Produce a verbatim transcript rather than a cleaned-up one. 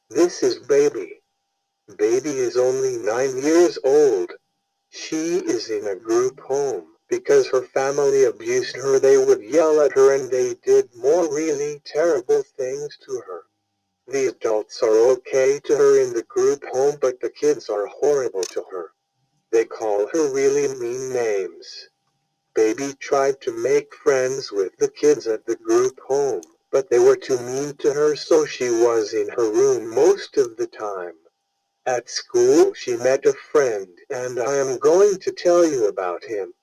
This is Baby. Baby is only nine years old. She is in a group home. Because her family abused her, they would yell at her and they did more really terrible things to her. The adults are okay to her in the group home, but the kids are horrible to her. They call her really mean names. Baby tried to make friends with the kids at the group home, but they were too mean to her, so she was in her room most of the time. At school she met a friend, and I am going to tell you about him.